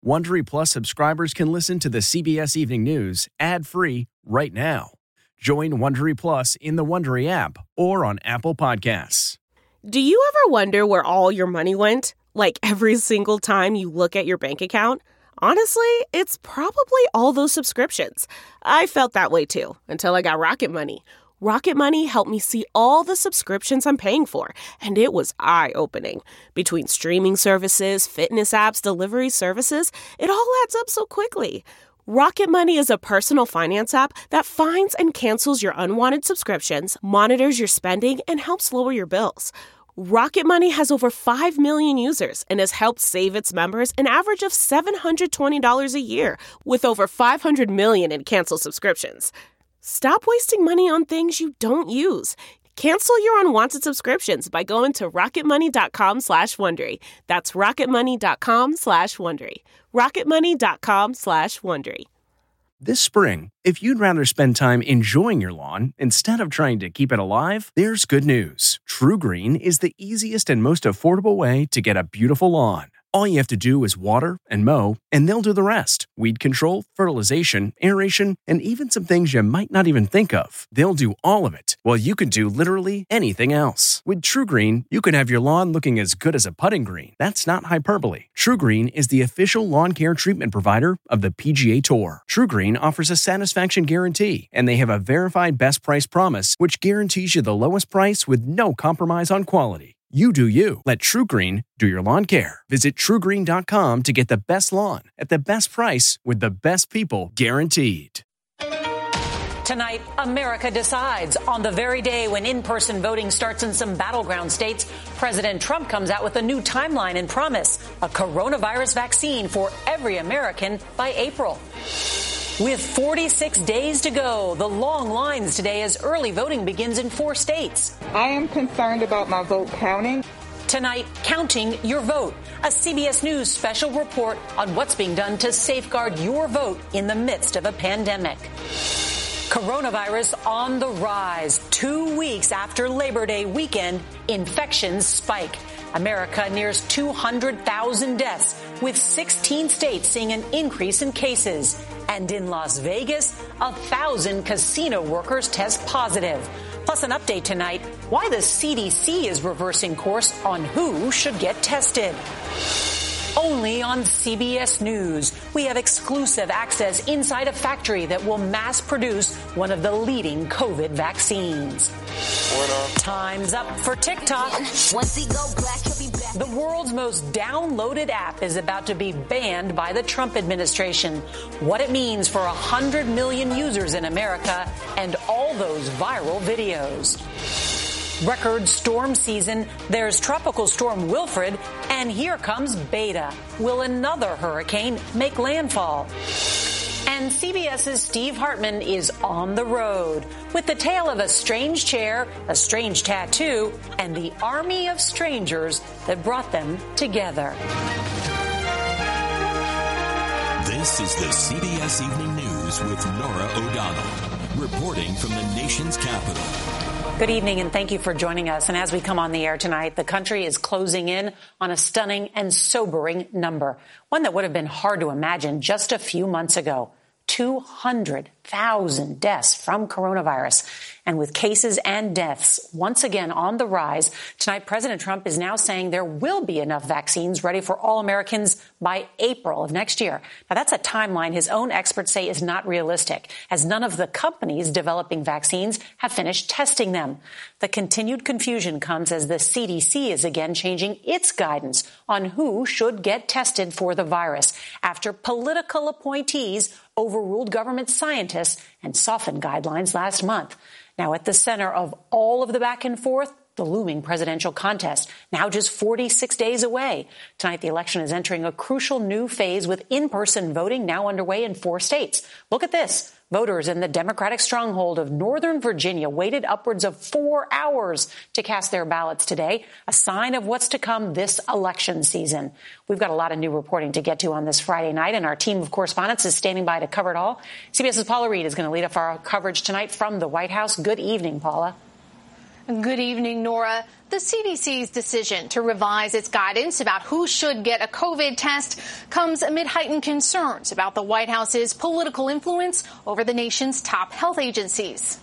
Wondery Plus subscribers can listen to the CBS Evening News ad-free right now. Join Wondery Plus in the Wondery app or on Apple Podcasts. Do you ever wonder where all your money went? Like every single time you look at your bank account? Honestly, it's probably all those subscriptions. I felt that way too, until I got Rocket Money. Rocket Money helped me see all the subscriptions I'm paying for, and it was eye-opening. Between streaming services, fitness apps, delivery services, it all adds up so quickly. Rocket Money is a personal finance app that finds and cancels your unwanted subscriptions, monitors your spending, and helps lower your bills. Rocket Money has over 5 million users and has helped save its members an average of $720 a year, with over 500 million in canceled subscriptions. Stop wasting money on things you don't use. Cancel your unwanted subscriptions by going to rocketmoney.com/Wondery. That's rocketmoney.com/Wondery. rocketmoney.com/Wondery. This spring, if you'd rather spend time enjoying your lawn instead of trying to keep it alive, there's good news. TruGreen is the easiest and most affordable way to get a beautiful lawn. All you have to do is water and mow, and they'll do the rest. Weed control, fertilization, aeration, and even some things you might not even think of. They'll do all of it, while you can do literally anything else. With TruGreen, you can have your lawn looking as good as a putting green. That's not hyperbole. TruGreen is the official lawn care treatment provider of the PGA Tour. TruGreen offers a satisfaction guarantee, and they have a verified best price promise, which guarantees you the lowest price with no compromise on quality. You do you. Let TruGreen do your lawn care. Visit TruGreen.com to get the best lawn at the best price with the best people guaranteed. Tonight, America decides. On the very day when in-person voting starts in some battleground states, President Trump comes out with a new timeline and promise: a coronavirus vaccine for every American by April. With 46 days to go, the long lines today as early voting begins in 4 states. I am concerned about my vote counting. Tonight, counting your vote. A CBS News special report on what's being done to safeguard your vote in the midst of a pandemic. Coronavirus on the rise. 2 weeks after Labor Day weekend, infections spike. America nears 200,000 deaths, with 16 states seeing an increase in cases. And in Las Vegas, 1,000 casino workers test positive. Plus an update tonight, why the CDC is reversing course on who should get tested. Only on CBS News, we have exclusive access inside a factory that will mass produce one of the leading COVID vaccines. Time's up for TikTok. The world's most downloaded app is about to be banned by the Trump administration. What it means for 100 million users in America and all those viral videos. Record storm season, there's Tropical Storm Wilfred, and here comes Beta. Will another hurricane make landfall? And CBS's Steve Hartman is on the road with the tale of a strange chair, a strange tattoo, and the army of strangers that brought them together. This is the CBS Evening News with Norah O'Donnell, reporting from the nation's capital. Good evening, and thank you for joining us. And as we come on the air tonight, the country is closing in on a stunning and sobering number, one that would have been hard to imagine just a few months ago. 200,000 deaths from coronavirus. And with cases and deaths once again on the rise, tonight President Trump is now saying there will be enough vaccines ready for all Americans by April of next year. Now, that's a timeline his own experts say is not realistic, as none of the companies developing vaccines have finished testing them. The continued confusion comes as the CDC is again changing its guidance on who should get tested for the virus after political appointees overruled government scientists and softened guidelines last month. Now, at the center of all of the back and forth, the looming presidential contest, now just 46 days away. Tonight, the election is entering a crucial new phase with in-person voting now underway in 4 states. Look at this. Voters in the Democratic stronghold of Northern Virginia waited upwards of 4 hours to cast their ballots today, a sign of what's to come this election season. We've got a lot of new reporting to get to on this Friday night, and our team of correspondents is standing by to cover it all. CBS's Paula Reed is going to lead off our coverage tonight from the White House. Good evening, Paula. Good evening, Nora. The CDC's decision to revise its guidance about who should get a COVID test comes amid heightened concerns about the White House's political influence over the nation's top health agencies.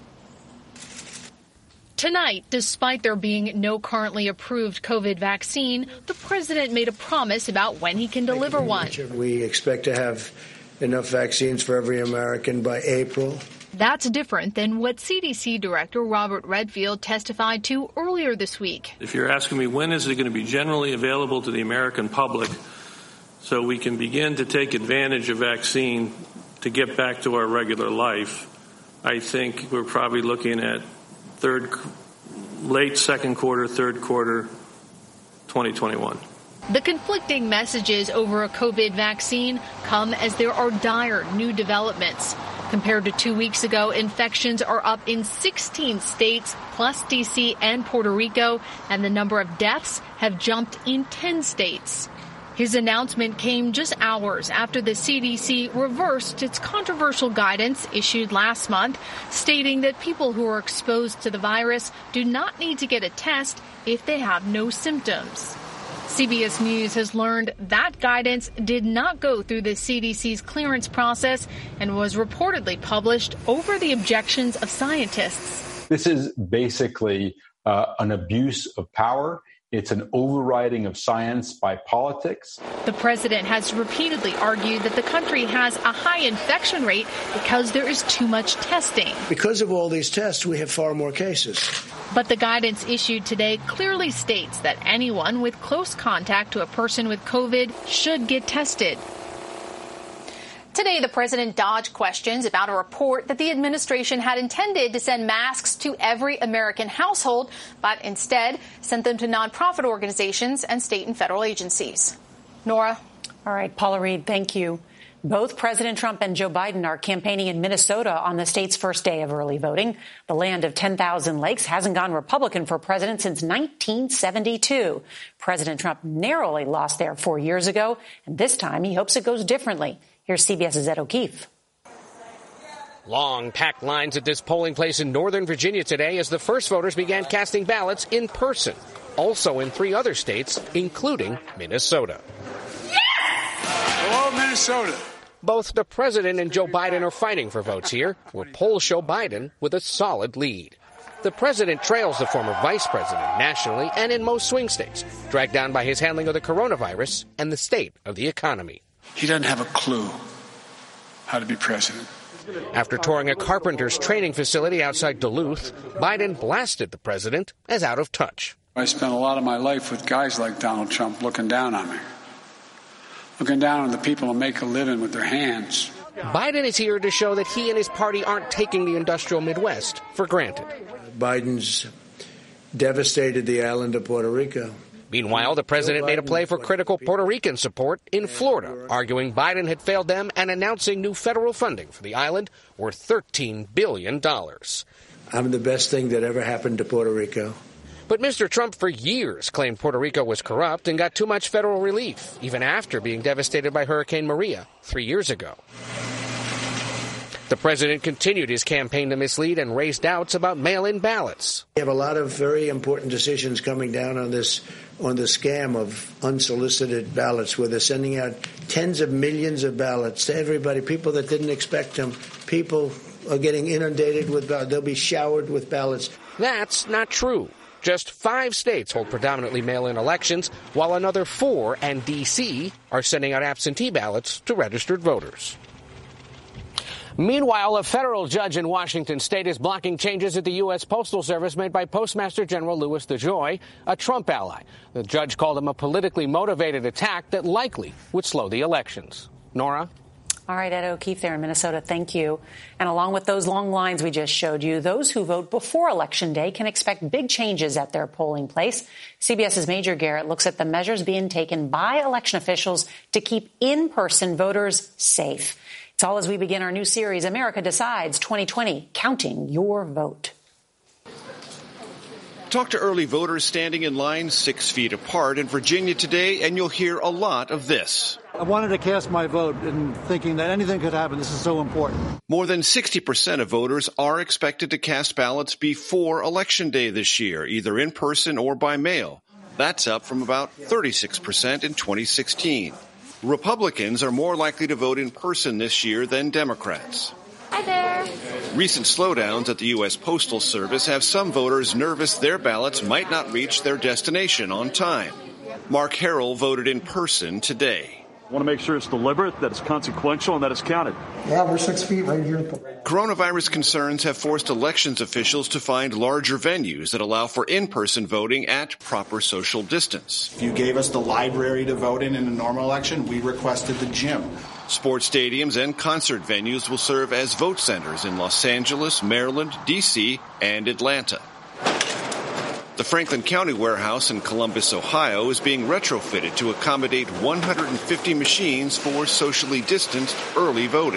Tonight, despite there being no currently approved COVID vaccine, the president made a promise about when he can deliver one. We expect to have enough vaccines for every American by April. That's different than what CDC Director Robert Redfield testified to earlier this week. If you're asking me when is it going to be generally available to the American public so we can begin to take advantage of vaccine to get back to our regular life, I think we're probably looking at late second quarter, third quarter, 2021. The conflicting messages over a COVID vaccine come as there are dire new developments. Compared to 2 weeks ago, infections are up in 16 states, plus D.C. and Puerto Rico, and the number of deaths have jumped in 10 states. His announcement came just hours after the CDC reversed its controversial guidance issued last month, stating that people who are exposed to the virus do not need to get a test if they have no symptoms. CBS News has learned that guidance did not go through the CDC's clearance process and was reportedly published over the objections of scientists. This is basically an abuse of power. It's an overriding of science by politics. The president has repeatedly argued that the country has a high infection rate because there is too much testing. Because of all these tests, we have far more cases. But the guidance issued today clearly states that anyone with close contact to a person with COVID should get tested. Today, the president dodged questions about a report that the administration had intended to send masks to every American household, but instead sent them to nonprofit organizations and state and federal agencies. Nora? All right, Paula Reed, thank you. Both President Trump and Joe Biden are campaigning in Minnesota on the state's first day of early voting. The land of 10,000 lakes hasn't gone Republican for president since 1972. President Trump narrowly lost there 4 years ago, and this time he hopes it goes differently. Here's CBS's Ed O'Keefe. Long packed lines at this polling place in Northern Virginia today as the first voters began casting ballots in person. Also in 3 other states, including Minnesota. Yes! Hello, Minnesota. Both the president and Joe Biden are fighting for votes here, where polls show Biden with a solid lead. The president trails the former vice president nationally and in most swing states, dragged down by his handling of the coronavirus and the state of the economy. He doesn't have a clue how to be president. After touring a carpenter's training facility outside Duluth, Biden blasted the president as out of touch. I spent a lot of my life with guys like Donald Trump looking down on me, looking down on the people who make a living with their hands. Biden is here to show that he and his party aren't taking the industrial Midwest for granted. Biden's devastated the island of Puerto Rico. Meanwhile, the president made a play for critical Puerto Rican support in Florida, arguing Biden had failed them and announcing new federal funding for the island worth $13 billion. I'm the best thing that ever happened to Puerto Rico. But Mr. Trump for years claimed Puerto Rico was corrupt and got too much federal relief, even after being devastated by Hurricane Maria 3 years ago. The president continued his campaign to mislead and raise doubts about mail-in ballots. We have a lot of very important decisions coming down on the scam of unsolicited ballots, where they're sending out tens of millions of ballots to everybody, people that didn't expect them. People are getting inundated with ballots. They'll be showered with ballots. That's not true. Just 5 states hold predominantly mail-in elections, while another 4 and D.C. are sending out absentee ballots to registered voters. Meanwhile, a federal judge in Washington state is blocking changes at the U.S. Postal Service made by Postmaster General Louis DeJoy, a Trump ally. The judge called him a politically motivated attack that likely would slow the elections. Nora? All right, Ed O'Keefe there in Minnesota, thank you. And along with those long lines we just showed you, those who vote before Election Day can expect big changes at their polling place. CBS's Major Garrett looks at the measures being taken by election officials to keep in-person voters safe. It's all as we begin our new series, America Decides 2020, Counting Your Vote. Talk to early voters standing in line 6 feet apart in Virginia today, and you'll hear a lot of this. I wanted to cast my vote and thinking that anything could happen. This is so important. More than 60% of voters are expected to cast ballots before Election Day this year, either in person or by mail. That's up from about 36% in 2016. Republicans are more likely to vote in person this year than Democrats. Hi there. Recent slowdowns at the U.S. Postal Service have some voters nervous their ballots might not reach their destination on time. Mark Harrell voted in person today. I want to make sure it's deliberate, that it's consequential, and that it's counted. Yeah, we're 6 feet right here. Coronavirus concerns have forced elections officials to find larger venues that allow for in-person voting at proper social distance. If you gave us the library to vote in a normal election, we requested the gym. Sports stadiums and concert venues will serve as vote centers in Los Angeles, Maryland, D.C., and Atlanta. The Franklin County Warehouse in Columbus, Ohio, is being retrofitted to accommodate 150 machines for socially distanced early voting.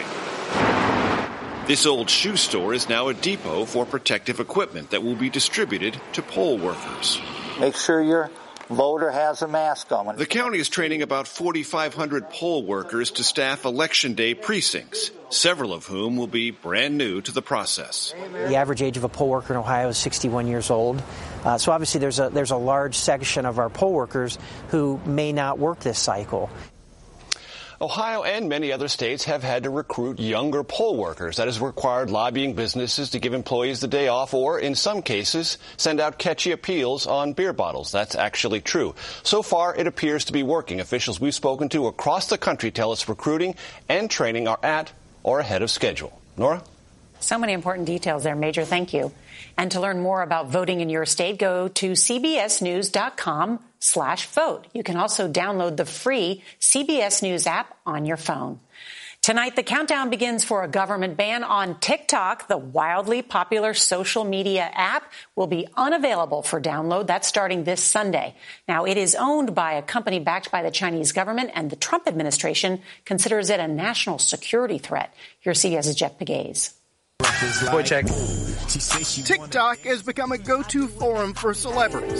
This old shoe store is now a depot for protective equipment that will be distributed to poll workers. Make sure your voter has a mask on. The county is training about 4,500 poll workers to staff Election Day precincts, several of whom will be brand new to the process. The average age of a poll worker in Ohio is 61 years old. So obviously there's a large section of our poll workers who may not work this cycle. Ohio and many other states have had to recruit younger poll workers. That has required lobbying businesses to give employees the day off or, in some cases, send out catchy appeals on beer bottles. That's actually true. So far, it appears to be working. Officials we've spoken to across the country tell us recruiting and training are at or ahead of schedule. Nora? So many important details there, Major. Thank you. And to learn more about voting in your state, go to cbsnews.com/vote. You can also download the free CBS News app on your phone. Tonight, the countdown begins for a government ban on TikTok. The wildly popular social media app will be unavailable for download. That's starting this Sunday. Now, it is owned by a company backed by the Chinese government, and the Trump administration considers it a national security threat. Here's CBS's Jeff Pegues. Boy, check. TikTok has become a go-to forum for celebrities,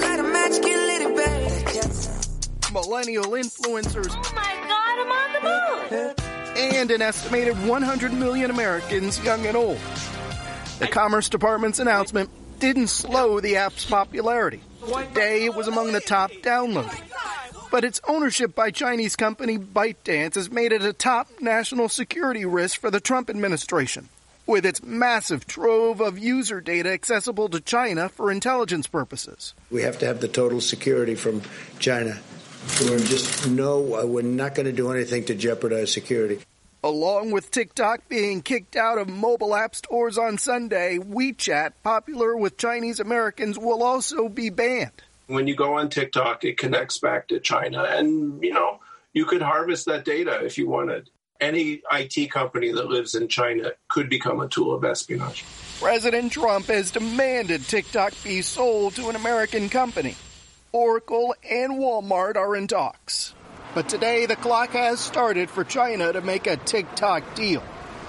millennial influencers, Oh my God, I'm on the move. and an estimated 100 million Americans, young and old. The Commerce Department's announcement didn't slow the app's popularity. Today, it was among the top downloading. But its ownership by Chinese company ByteDance has made it a top national security risk for the Trump administration, with its massive trove of user data accessible to China for intelligence purposes. We have to have the total security from China. We're not going to do anything to jeopardize security. Along with TikTok being kicked out of mobile app stores on Sunday, WeChat, popular with Chinese Americans, will also be banned. When you go on TikTok, it connects back to China. And, you could harvest that data if you wanted. Any IT company that lives in China could become a tool of espionage. President Trump has demanded TikTok be sold to an American company. Oracle and Walmart are in talks. But today, the clock has started for China to make a TikTok deal.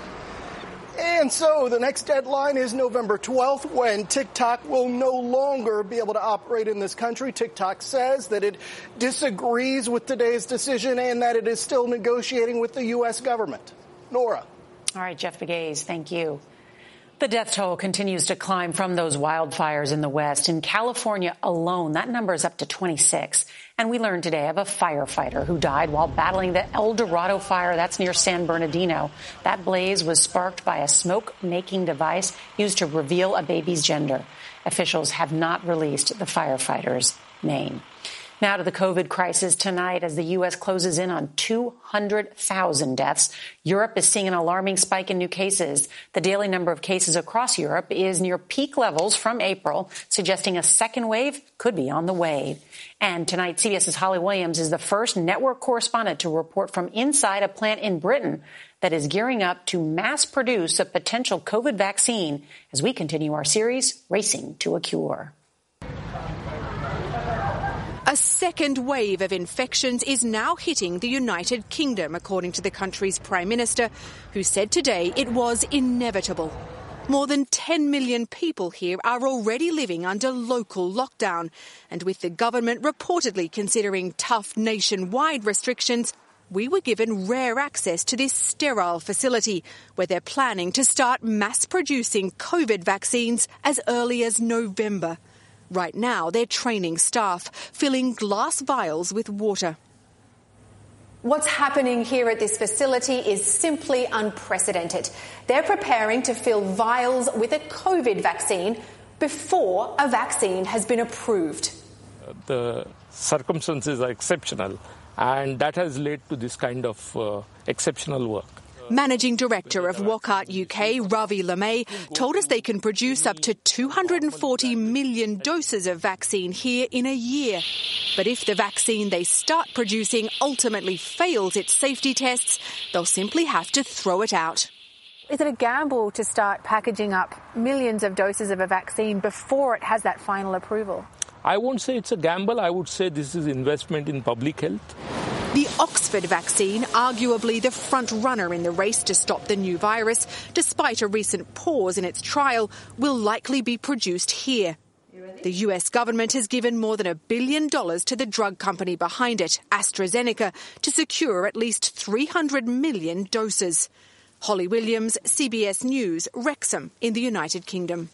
And so the next deadline is November 12th, when TikTok will no longer be able to operate in this country. TikTok says that it disagrees with today's decision and that it is still negotiating with the U.S. government. Nora. All right, Jeff Pegues, thank you. The death toll continues to climb from those wildfires in the West. In California alone, that number is up to 26. And we learned today of a firefighter who died while battling the El Dorado fire. That's near San Bernardino. That blaze was sparked by a smoke-making device used to reveal a baby's gender. Officials have not released the firefighter's name. Now to the COVID crisis tonight as the U.S. closes in on 200,000 deaths. Europe is seeing an alarming spike in new cases. The daily number of cases across Europe is near peak levels from April, suggesting a second wave could be on the way. And tonight, CBS's Holly Williams is the first network correspondent to report from inside a plant in Britain that is gearing up to mass produce a potential COVID vaccine as we continue our series, Racing to a Cure. A second wave of infections is now hitting the United Kingdom, according to the country's Prime Minister, who said today it was inevitable. More than 10 million people here are already living under local lockdown, and with the government reportedly considering tough nationwide restrictions, we were given rare access to this sterile facility where they're planning to start mass-producing COVID vaccines as early as November. Right now, they're training staff, filling glass vials with water. What's happening here at this facility is simply unprecedented. They're preparing to fill vials with a COVID vaccine before a vaccine has been approved. The circumstances are exceptional, and that has led to this kind of exceptional work. Managing Director of Wockhardt UK, Ravi LeMay, told us they can produce up to 240 million doses of vaccine here in a year. But if the vaccine they start producing ultimately fails its safety tests, they'll simply have to throw it out. Is it a gamble to start packaging up millions of doses of a vaccine before it has that final approval? I won't say it's a gamble. I would say this is investment in public health. The Oxford vaccine, arguably the front runner in the race to stop the new virus, despite a recent pause in its trial, will likely be produced here. The US government has given more than $1 billion to the drug company behind it, AstraZeneca, to secure at least 300 million doses. Holly Williams, CBS News, Wrexham in the United Kingdom.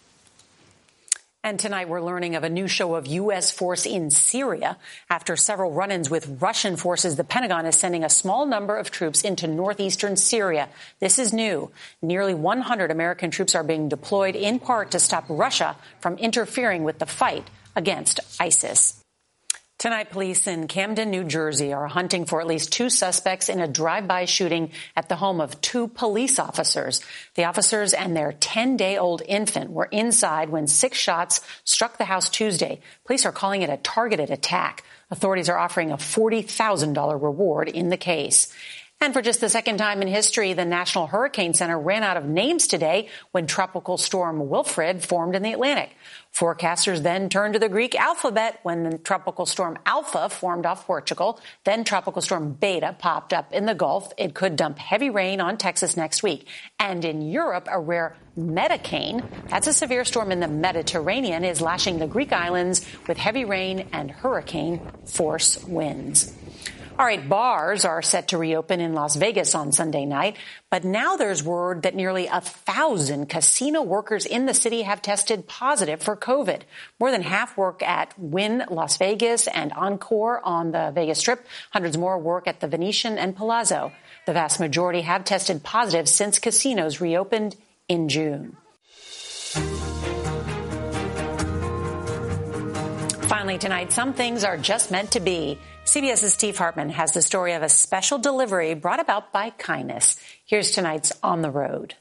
And tonight we're learning of a new show of U.S. force in Syria. After several run-ins with Russian forces, the Pentagon is sending a small number of troops into northeastern Syria. This is new. Nearly 100 American troops are being deployed in part to stop Russia from interfering with the fight against ISIS. Tonight, police in Camden, New Jersey are hunting for at least 2 suspects in a drive-by shooting at the home of 2 police officers. The officers and their 10-day-old infant were inside when 6 shots struck the house Tuesday. Police are calling it a targeted attack. Authorities are offering a $40,000 reward in the case. And for just the second time in history, the National Hurricane Center ran out of names today when Tropical Storm Wilfred formed in the Atlantic. Forecasters then turned to the Greek alphabet when Tropical Storm Alpha formed off Portugal. Then Tropical Storm Beta popped up in the Gulf. It could dump heavy rain on Texas next week. And in Europe, a rare Metacane, that's a severe storm in the Mediterranean, is lashing the Greek islands with heavy rain and hurricane force winds. All right, bars are set to reopen in Las Vegas on Sunday night, but now there's word that nearly 1,000 casino workers in the city have tested positive for COVID. More than half work at Wynn Las Vegas and Encore on the Vegas Strip. Hundreds more work at the Venetian and Palazzo. The vast majority have tested positive since casinos reopened in June. Finally tonight, some things are just meant to be. CBS's Steve Hartman has the story of a special delivery brought about by kindness. Here's tonight's On the Road.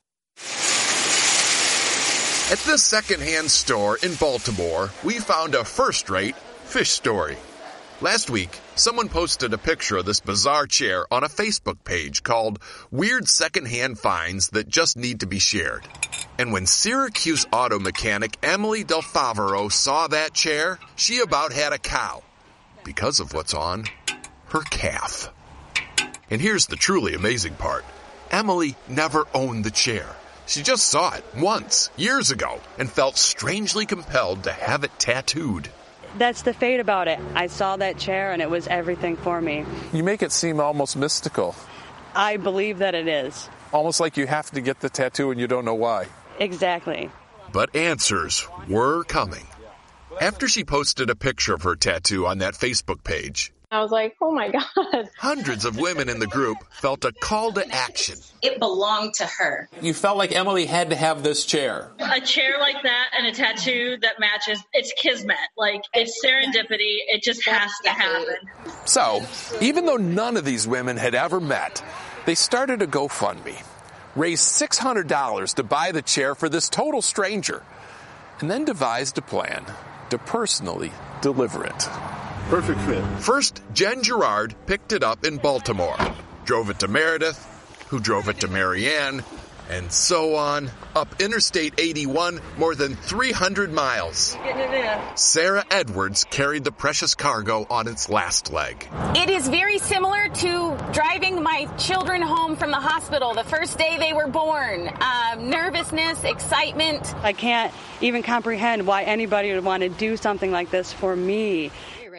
At this secondhand store in Baltimore, we found a first-rate fish story. Last week, someone posted a picture of this bizarre chair on a Facebook page called Weird Secondhand Finds That Just Need to Be Shared. And when Syracuse auto mechanic Emily Del Favaro saw that chair, she about had a cow. Because of what's on her calf. And here's the truly amazing part. Emily never owned the chair. She just saw it once, years ago, and felt strangely compelled to have it tattooed. That's the fate about it. I saw that chair and it was everything for me. You make it seem almost mystical. I believe that it is. Almost like you have to get the tattoo and you don't know why. Exactly. But answers were coming. After she posted a picture of her tattoo on that Facebook page, I was like, oh my God. Hundreds of women in the group felt a call to action. It belonged to her. You felt like Emily had to have this chair. A chair like that and a tattoo that matches, it's kismet. Like, it's serendipity. It just has to happen. So, even though none of these women had ever met, they started a GoFundMe, raised $600 to buy the chair for this total stranger, and then devised a plan to personally deliver it. Perfect fit. First, Jen Gerard picked it up in Baltimore, drove it to Meredith, who drove it to Marianne, and so on, up Interstate 81 more than 300 miles. Getting it in. Sarah Edwards carried the precious cargo on its last leg. It is very similar to driving my children home from the hospital the first day they were born. Nervousness, excitement. I can't even comprehend why anybody would want to do something like this for me.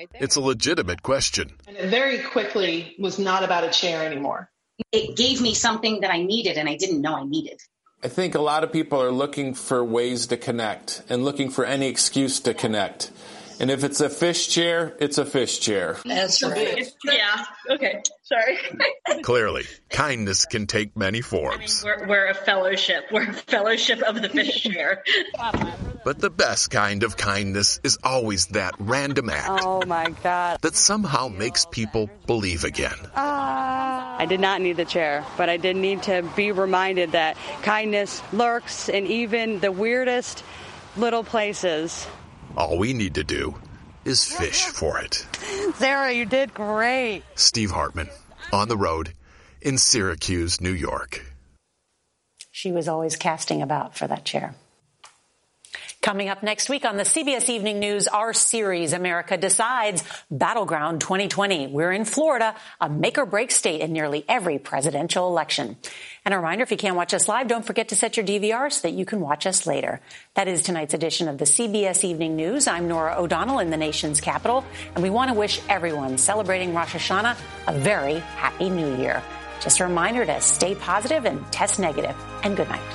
It's a legitimate question. And it very quickly was not about a chair anymore. It gave me something that I needed and I didn't know I needed. I think a lot of people are looking for ways to connect and looking for any excuse to connect. And if it's a fish chair, it's a fish chair. That's right. Yeah. Okay. Sorry. Clearly, kindness can take many forms. I mean, we're a fellowship. We're a fellowship of the fish chair. But the best kind of kindness is always that random act. Oh, my God. That somehow makes people believe again. I did not need the chair, but I did need to be reminded that kindness lurks in even the weirdest little places. All we need to do is fish for it. Sarah, you did great. Steve Hartman, on the road in Syracuse, New York. She was always casting about for that chair. Coming up next week on the CBS Evening News, our series, America Decides, Battleground 2020. We're in Florida, a make-or-break state in nearly every presidential election. And a reminder, if you can't watch us live, don't forget to set your DVR so that you can watch us later. That is tonight's edition of the CBS Evening News. I'm Norah O'Donnell in the nation's capital, and we want to wish everyone celebrating Rosh Hashanah a very happy new year. Just a reminder to stay positive and test negative. And good night.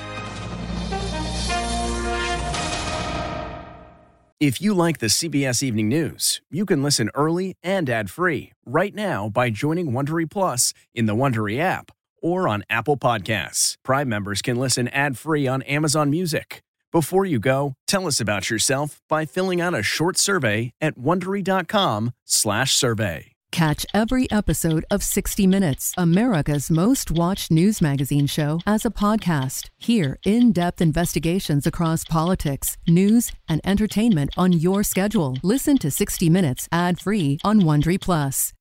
If you like the CBS Evening News, you can listen early and ad-free right now by joining Wondery Plus in the Wondery app or on Apple Podcasts. Prime members can listen ad-free on Amazon Music. Before you go, tell us about yourself by filling out a short survey at Wondery.com/survey. Catch every episode of 60 Minutes, America's most watched news magazine show, as a podcast. Hear in-depth investigations across politics, news, and entertainment on your schedule. Listen to 60 Minutes ad-free on Wondery Plus.